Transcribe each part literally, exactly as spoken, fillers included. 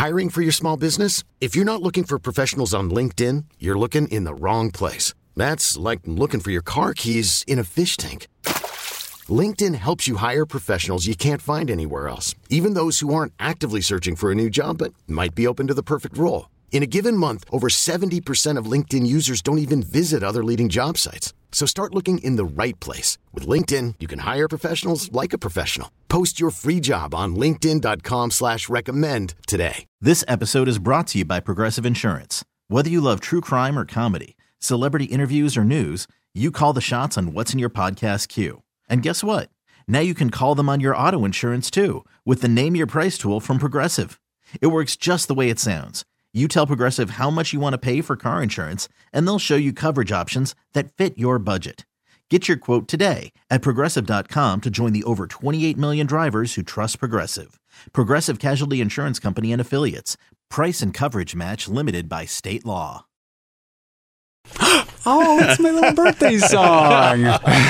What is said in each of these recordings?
Hiring for your small business? If you're not looking for professionals on LinkedIn, you're looking in the wrong place. That's like looking for your car keys in a fish tank. LinkedIn helps you hire professionals you can't find anywhere else, even those who aren't actively searching for a new job but might be open to the perfect role. In a given month, over seventy percent of LinkedIn users don't even visit other leading job sites. So start looking in the right place. With LinkedIn, you can hire professionals like a professional. Post your free job on linkedin dot com slash recommend today. This episode is brought to you by Progressive Insurance. Whether you love true crime or comedy, celebrity interviews or news, you call the shots on what's in your podcast queue. And guess what? Now you can call them on your auto insurance too with the Name Your Price tool from Progressive. It works just the way it sounds. You tell Progressive how much you want to pay for car insurance, and they'll show you coverage options that fit your budget. Get your quote today at Progressive dot com to join the over twenty-eight million drivers who trust Progressive. Progressive Casualty Insurance Company and Affiliates. Price and coverage match limited by state law. Oh, it's my little birthday song.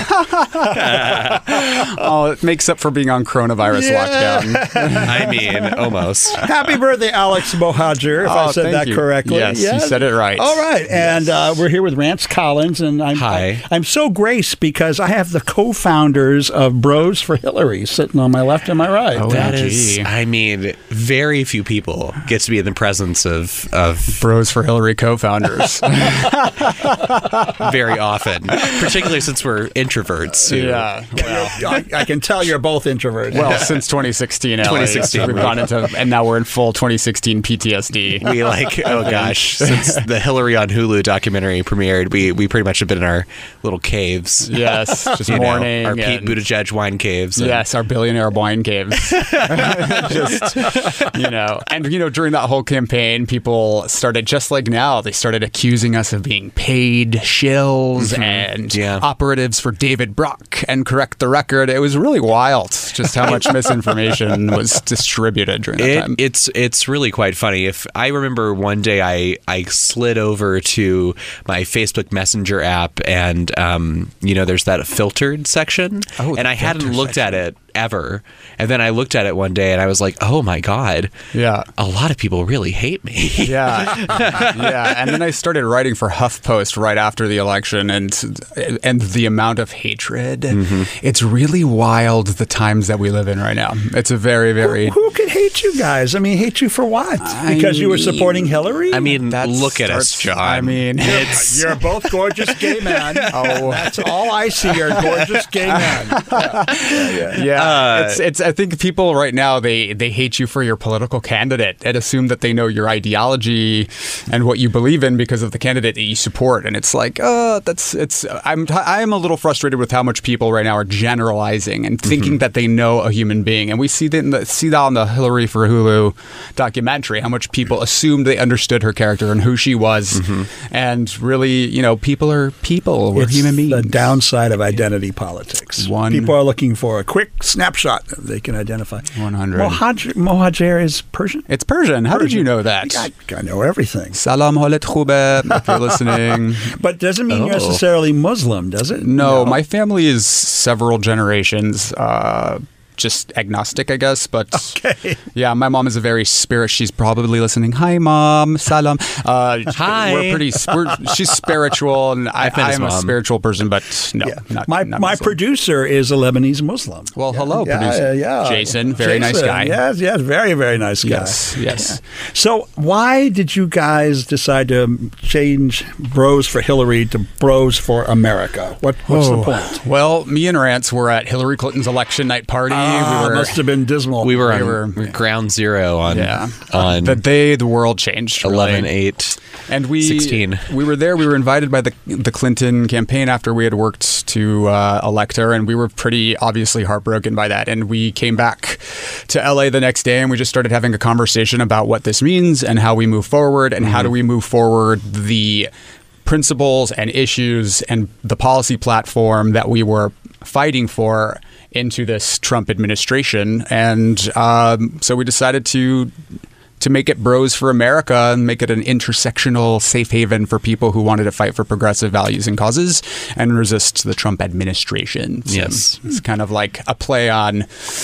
Oh, it makes up for being on coronavirus yeah. lockdown. I mean, almost. Happy birthday, Alex Mohajer, if oh, I said that you. correctly. Yes, yes, you said it right. All right, and uh, we're here with Rance Collins, and I'm Hi. I, I'm so graced because I have the co-founders of Bros for Hillary sitting on my left and my right. Oh, That gee. is, I mean, very few people get to be in the presence of, of Bros for Hillary co-founders. very often, particularly since we're introverts. Who, Yeah. Well, I, I can tell you're both introverted. well, since twenty sixteen, Ellie, twenty sixteen, we've right. gone into, and now we're in full twenty sixteen P T S D. We like, oh gosh, since the Hillary on Hulu documentary premiered, we, we pretty much have been in our little caves. Yes, just You know, mourning. our Pete and- Buttigieg wine caves. and- Yes, our billionaire wine caves. Just, you know, and, you know, during that whole campaign, people started, just like now, they started accusing us of being paid shills Mm-hmm. and Yeah. operatives for David Brock and Correct the Record. It was really wild just how much misinformation was distributed during that It, time. it's it's really quite funny. If I remember one day I, I slid over to my Facebook Messenger app and um, you know, there's that filtered section, Oh, and the I hadn't filter looked section. at it ever. And then I looked at it one day and I was like, oh my God, Yeah. a lot of people really hate me. Yeah, yeah, and then I started writing for HuffPost right after the election, and and the amount of hatred. Mm-hmm. It's really wild the times that we live in right now. It's a very, very. Who could hate you guys? I mean, hate you for what? I Because you were mean- supporting Hillary? I mean, That look at us, starts- John. I mean, it's You're both gorgeous gay men. Oh. That's all I see are gorgeous gay men. yeah, Uh, it's it's. I think people right now they they hate you for your political candidate and assume that they know your ideology and what you believe in because of the candidate that you support. And it's like, uh, that's it's. I'm I'm a little frustrated with how much people right now are generalizing and thinking Mm-hmm. that they know a human being. And we see that in the, see that on the Hillary for Hulu documentary, how much people assumed they understood her character and who she was, Mm-hmm. and really, you know, people are people. We're It's human beings. the downside of identity politics. One- People are looking for a quick snapshot that they can identify. one hundred. Mohajer, Mohajer is Persian? It's Persian. How did you know that? I, I know everything. Salam halet khube, if you're listening. But doesn't mean Oh. you're necessarily Muslim, does it? No, my family is several generations uh, just agnostic, I guess. But Okay. yeah, my mom is a very spirit. She's probably listening. Hi, mom. Salam. Uh, Hi. We're pretty. We're, she's spiritual, and I, I've met his I'm a mom. spiritual person, but no, Yeah. not my not my Muslim. producer is a Lebanese Muslim. Well, Yeah. hello, yeah, producer. Yeah, Jason, very nice Jason, guy. Yes, yes, very, very nice guy. Yes, yes. So why did you guys decide to change Bros for Hillary to Bros for America? What What's Oh. the point? Well, me and Rance were at Hillary Clinton's election night party. Ah, we were. must have been dismal. we were we on were- ground zero on Yeah, on the day the world changed. really. eleven eight. And we sixteen. we were there. We were invited by the the Clinton campaign after we had worked to uh, elect her, and we were pretty obviously heartbroken by that. And we came back to L A the next day, and we just started having a conversation about what this means and how we move forward, and how do we move forward the principles and issues and the policy platform that we were fighting for into this Trump administration. And um, so we decided to to make it Bros for America and make it an intersectional safe haven for people who wanted to fight for progressive values and causes and resist the Trump administration. So Yes. it's kind of like a play on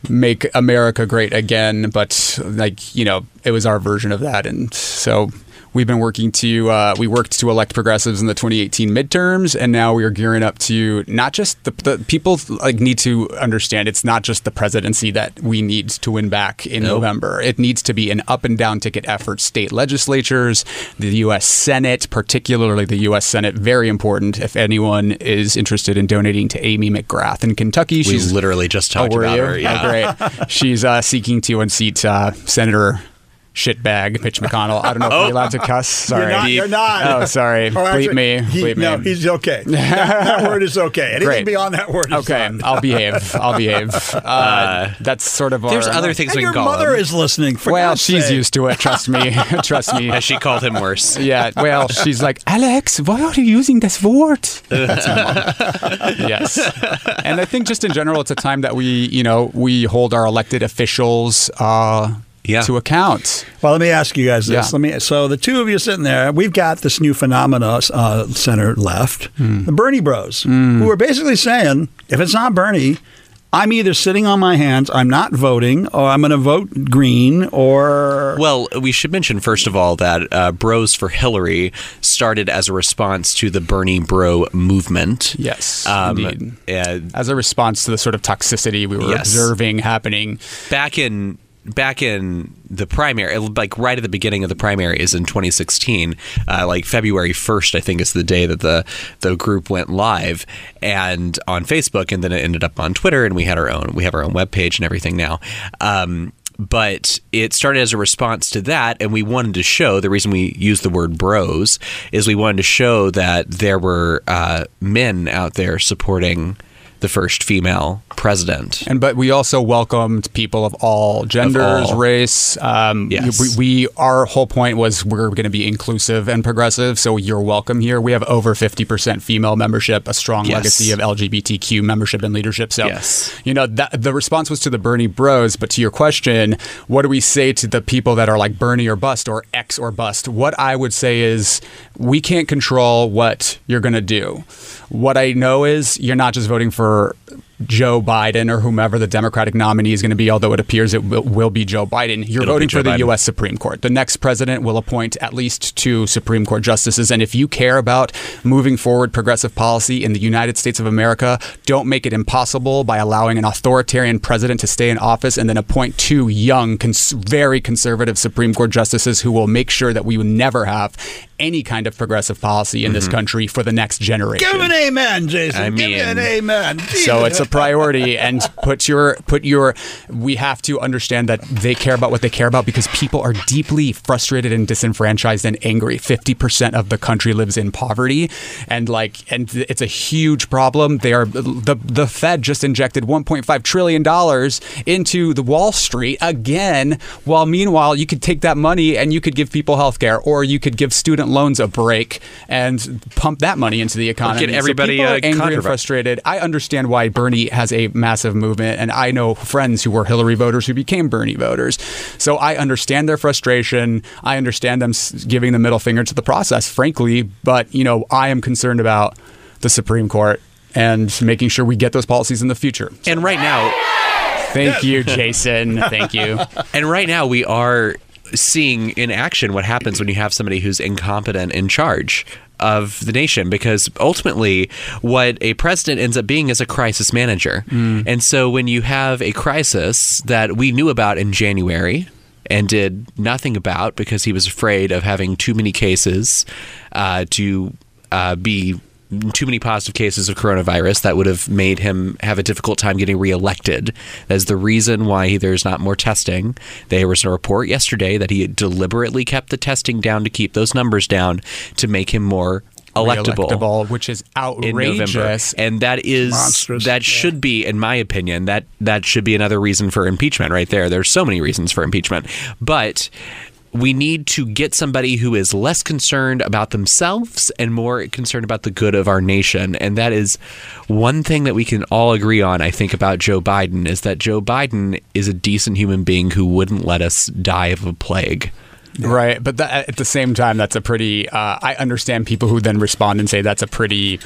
make America great again, but like, you know, it was our version of that. And so we've been working to, uh, we worked to elect progressives in the twenty eighteen midterms, and now we are gearing up to not just the, the people like need to understand it's not just the presidency that we need to win back in nope. November. It needs to be an up and down ticket effort. State legislatures, the U S Senate, particularly the U S Senate, very important. If anyone is interested in donating to Amy McGrath in Kentucky, we she's literally just talked oh, about you? her. Yeah, oh, great. She's uh, seeking to unseat uh, Senator shitbag Mitch McConnell. I don't know if oh. you're allowed to cuss. Sorry. You're not. You're not. Oh, sorry. Oh, Bleep actually, me. He, Bleep no, me. he's okay. That, that word is okay. Anything Great. beyond that word is okay. fine. I'll behave. I'll behave. Uh, uh, that's sort of our... There's other things And we your can call mother him. is listening. For Well, God's she's sake. used to it. Trust me. Trust me. Has she called him worse? Yeah. Well, she's like, Alex, why are you using this word? That's my mom. Yes. And I think just in general, it's a time that we, you know, we hold our elected officials uh, yeah. to account. Well, let me ask you guys this. Yeah. Let me. So the two of you sitting there, we've got this new phenomena uh, center left, Mm. the Bernie Bros, Mm. who are basically saying, if it's not Bernie, I'm either sitting on my hands, I'm not voting, or I'm going to vote green, or... Well, we should mention, first of all, that uh, Bros for Hillary started as a response to the Bernie Bro movement. Yes, Um, indeed. uh, As a response to the sort of toxicity we were Yes. observing happening. back in back in the primary, like right at the beginning of the primaries in twenty sixteen, uh, like February first, I think is the day that the the group went live and on Facebook, and then it ended up on Twitter, and we had our own we have our own webpage and everything now. Um, But it started as a response to that, and we wanted to show, the reason we use the word bros is we wanted to show that there were uh, men out there supporting the first female president. And but we also welcomed people of all genders, Of all. race. Um, Yes. we, we our whole point was we're going to be inclusive and progressive, so you're welcome here. We have over fifty percent female membership, a strong Yes. legacy of L G B T Q membership and leadership. So, Yes. you know, that, the response was to the Bernie Bros. But to your question, what do we say to the people that are like Bernie or bust or X or bust? What I would say is we can't control what you're going to do. What I know is you're not just voting for Joe Biden or whomever the Democratic nominee is going to be, although it appears it will, will be Joe Biden. You're It'll voting be Joe for the Biden. U S Supreme Court. The next president will appoint at least two Supreme Court justices. And if you care about moving forward progressive policy in the United States of America, don't make it impossible by allowing an authoritarian president to stay in office and then appoint two young, cons- very conservative Supreme Court justices who will make sure that we will never have any kind of progressive policy in this country for the next generation. Give an amen, Jason. I Give me mean- an amen. So it's a priority, and put your put your. We have to understand that they care about what they care about because people are deeply frustrated and disenfranchised and angry. Fifty percent of the country lives in poverty, and like, and it's a huge problem. They are the the Fed just injected one point five trillion dollars into the Wall Street again. While meanwhile, you could take that money and you could give people health care, or you could give student loans a break and pump that money into the economy. get everybody, so people are uh, angry and controversial. frustrated. I understand why Bernie has a massive movement, and I know friends who were Hillary voters who became Bernie voters. So I understand their frustration. I understand them s- giving the middle finger to the process, frankly. But, you know, I am concerned about the Supreme Court and making sure we get those policies in the future. And right now, Thank you, Jason. Thank you. and right now we are seeing in action what happens when you have somebody who's incompetent in charge of the nation, because ultimately what a president ends up being is a crisis manager. And so when you have a crisis that we knew about in January and did nothing about because he was afraid of having too many cases uh, to uh, be too many positive cases of coronavirus that would have made him have a difficult time getting reelected. That's the reason why he, there's not more testing. There was a report yesterday that he had deliberately kept the testing down to keep those numbers down to make him more electable, Reelectable, which is in November. outrageous. And that is Monstrous. that should be, in my opinion, that that should be another reason for impeachment right there. There's so many reasons for impeachment. But we need to get somebody who is less concerned about themselves and more concerned about the good of our nation. And that is one thing that we can all agree on, I think, about Joe Biden, is that Joe Biden is a decent human being who wouldn't let us die of a plague. Right, but that, at the same time, that's a pretty. Uh, I understand people who then respond and say that's a pretty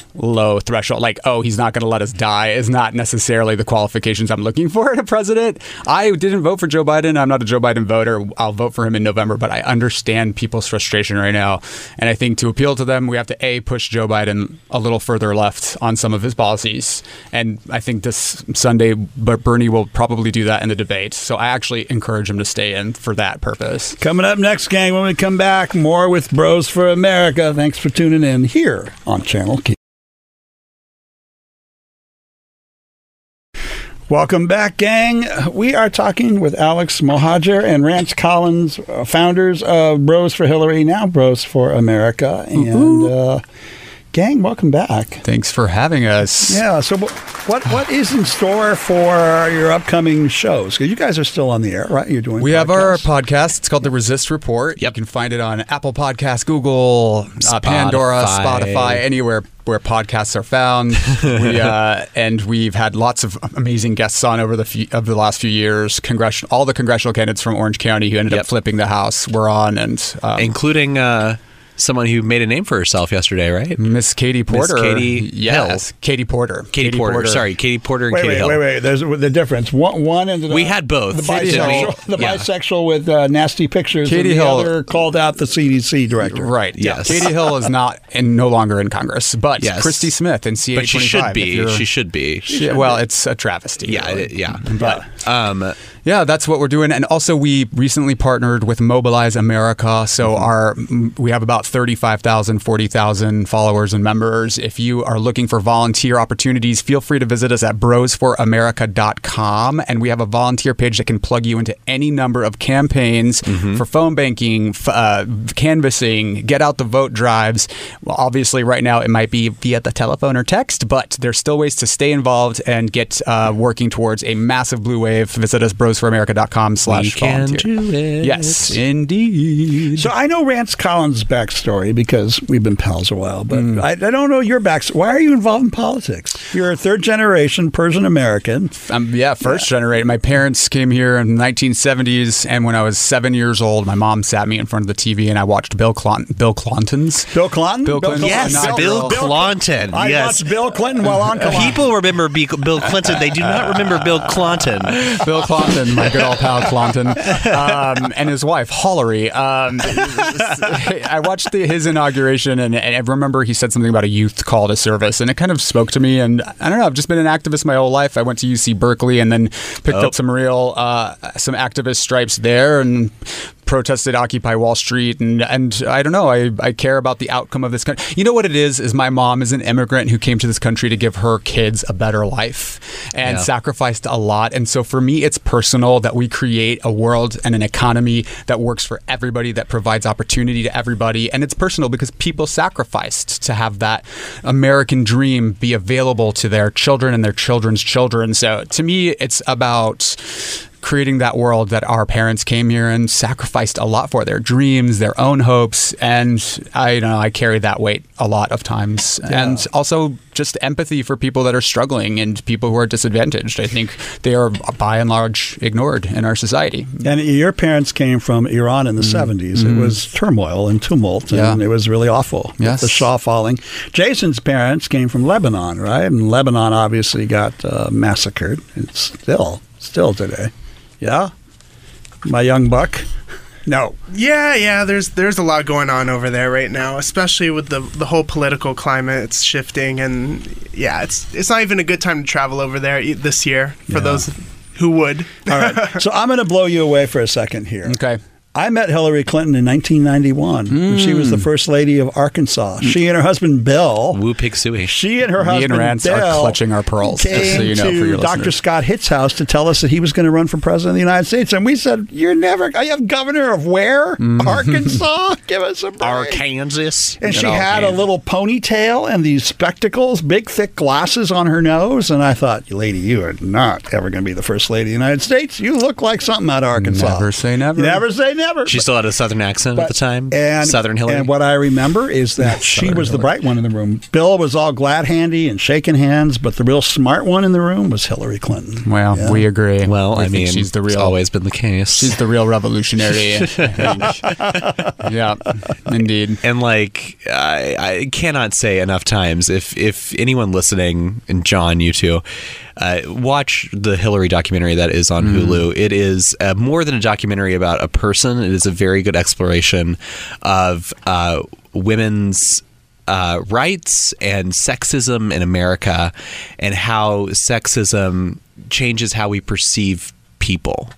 low threshold. Like, oh, he's not going to let us die is not necessarily the qualifications I'm looking for in a president. I didn't vote for Joe Biden. I'm not a Joe Biden voter. I'll vote for him in November, but I understand people's frustration right now. And I think to appeal to them, we have to, A, push Joe Biden a little further left on some of his policies. And I think this Sunday, but Bernie will probably do that in the debate. So I actually encourage him to stay in for that purpose. Coming up next, gang, when we come back, more with Bros for America. Thanks for tuning in here on Channel Q. Welcome back, gang. We are talking with Alex Mohajer and Rance Collins, uh, founders of Bros for Hillary, now Bros for America. And, uh, gang, welcome back. Thanks for having us. Yeah, so what what is in store for your upcoming shows? Because you guys are still on the air, right? You're doing We podcasts. have our podcast. It's called The Resist Report. Yep. You can find it on Apple Podcasts, Google, uh, Pandora, Spotify, anywhere where podcasts are found. we uh, and we've had lots of amazing guests on over the few, of the last few years. Congressional, all the congressional candidates from Orange County who ended Yep. up flipping the House were on, and um, including uh, someone who made a name for herself yesterday, right? Miss Katie Porter. Miss Katie yes, Hill. Katie Porter. Katie, Porter. Sorry, Katie Porter and Wait, Katie wait, Hill. wait, wait. There's the difference. One, one ended up, We had both. The Katie Hill. bisexual, the Yeah. bisexual with uh, nasty pictures. Katie and the Hill- other called out the C D C director. Right. Yes. Katie Hill is not and no longer in Congress, but Yes. Christy Smith in C A But she twenty-five. should if be. you're- She should be. she- well, it's a travesty. Yeah, really. it- yeah. But Um, yeah, that's what we're doing. And also, we recently partnered with Mobilize America. So Mm-hmm. our we have about thirty-five thousand, forty thousand followers and members. If you are looking for volunteer opportunities, feel free to visit us at bros for america dot com. And we have a volunteer page that can plug you into any number of campaigns Mm-hmm. for phone banking, f- uh, canvassing, get out the vote drives. Well, obviously, right now it might be via the telephone or text, but there's still ways to stay involved and get uh, working towards a massive blue wave. Visit us, bros for america dot com we slash can volunteer. do it. Yes, indeed. So I know Rance Collins' backstory because we've been pals a while, but Mm. I, I don't know your backstory. Why are you involved in politics? You're a third generation Persian American. Um, yeah, first generation. My parents came here in the nineteen seventies, and when I was seven years old, my mom sat me in front of the T V and I watched Bill Clon- Bill Clinton's. Bill Clinton? Bill Clinton. Yes, Not Bill Bill- Clinton. I yes. watched Bill Clinton while on Clinton. People remember B- Bill Clinton. They do not remember Bill Clinton. Bill Clinton, my good old pal Clinton, um, and his wife Hollery. Um, I watched the, his inauguration, and, and I remember he said something about a youth call to service, and it kind of spoke to me. And I don't know, I've just been an activist my whole life. I went to U C Berkeley, and then picked Oh. up some real uh, some activist stripes there, and protested Occupy Wall Street, and and I don't know, I, I care about the outcome of this country. You know what it is, is my mom is an immigrant who came to this country to give her kids a better life and Yeah. sacrificed a lot. And so for me, it's personal that we create a world and an economy that works for everybody, that provides opportunity to everybody. And it's personal because people sacrificed to have that American dream be available to their children and their children's children. So to me, it's about creating that world that our parents came here and sacrificed a lot for, their dreams, their own hopes. And I you know I carry that weight a lot of times. And also just empathy for people that are struggling and people who are disadvantaged. I think they are by and large ignored in our society. And your parents came from Iran in the seventies. It was turmoil and tumult, and Yeah. it was really awful. with Yes. The Shah falling. Jason's parents came from Lebanon, right? And Lebanon obviously got uh, massacred. It's still, still today. Yeah? My young buck? No. Yeah, yeah. There's there's a lot going on over there right now, especially with the the whole political climate. It's shifting, and yeah, it's it's not even a good time to travel over there e- this year for Yeah. those who would. All right. So I'm going to blow you away for a second here. Okay. I met Hillary Clinton in nineteen ninety-one. when She was the first lady of Arkansas. She and her husband, Bill. Woo pig suey. She and her Me husband, and Rance Bill, are clutching our pearls, came just so you know, to for your Doctor listeners. Scott Hitt's house to tell us that he was going to run for president of the United States. And we said, you're never, I have governor of where? Mm-hmm. Arkansas? Give us a break. Arkansas. And she all had a came. little ponytail and these spectacles, big, thick glasses on her nose. And I thought, lady, you are not ever going to be the first lady of the United States. You look like something out of Arkansas. Never say never. Never say never. never. She still had a Southern accent But- at the time. And, Southern Hillary. And what I remember is that she Southern was the Hillary. bright one in the room. Bill was all glad handy and shaking hands, but the real smart one in the room was Hillary Clinton. Well, Yeah. we agree. well, We I think mean, she's the it's real. always been the case. She's the real revolutionary. I think. Yeah, indeed. And like I, I cannot say enough times, if if anyone listening, and John, you too, uh, watch the Hillary documentary that is on Hulu. It is uh, more than a documentary about a person. It is a very good exploration of uh, women's uh, rights and sexism in America, and how sexism changes how we perceive people.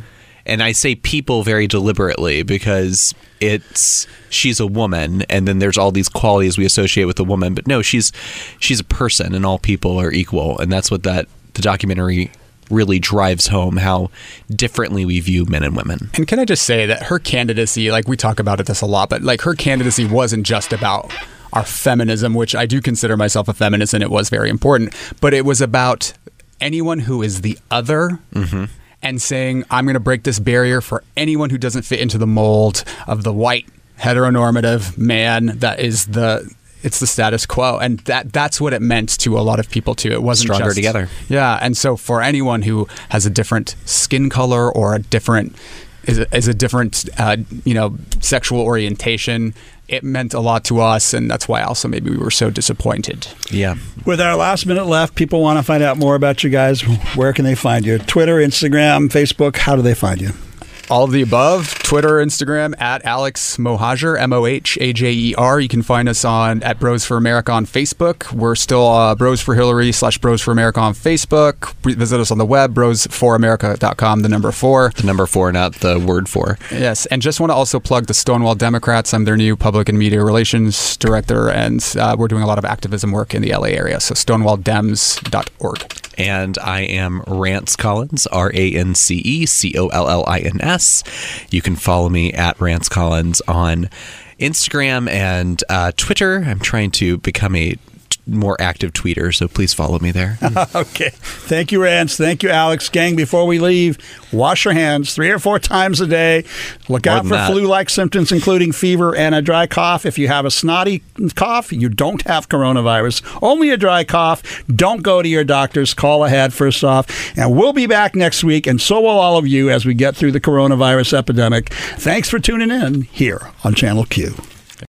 And I say people very deliberately because it's she's a woman, and then there's all these qualities we associate with a woman. But no, she's she's a person, and all people are equal, and that's what that the documentary really drives home, how differently we view men and women. And can I just say that her candidacy, like we talk about it this a lot, but like her candidacy wasn't just about our feminism, which I do consider myself a feminist, and it was very important, but it was about anyone who is the other. Mm-hmm. And saying, I'm going to break this barrier for anyone who doesn't fit into the mold of the white heteronormative man that is the it's the status quo. And that that's what it meant to a lot of people too. It wasn't Stronger just, together. Yeah. And so for anyone who has a different skin color or a different is a, is a different uh, you know sexual orientation, it meant a lot to us, and that's why also maybe we were so disappointed. Yeah. With our last minute left, people want to find out more about you guys. Where can they find you? Twitter, Instagram, Facebook. How do they find you? All of the above, Twitter, Instagram, at Alex Mohajer, M O H A J E R. You can find us on at Bros for America on Facebook. We're still uh, Bros for Hillary slash Bros for America on Facebook. Visit us on the web, bros for america dot com, the number four. The number four, not the word four. Yes, and just want to also plug the Stonewall Democrats. I'm their new public and media relations director, and uh, we're doing a lot of activism work in the L A area, so stonewall dems dot org. And I am Rance Collins, R A N C E C O L L I N S. You can follow me at Rance Collins on Instagram and uh, Twitter. I'm trying to become a t- more active tweeter, so please follow me there. Okay. Thank you, Rance. Thank you, Alex. Gang, before we leave, wash your hands three or four times a day. Look More out than for that. flu-like symptoms, including fever and a dry cough. If you have a snotty cough, you don't have coronavirus. Only a dry cough. Don't go to your doctors. Call ahead first off. And we'll be back next week, and so will all of you as we get through the coronavirus epidemic. Thanks for tuning in here on Channel Q.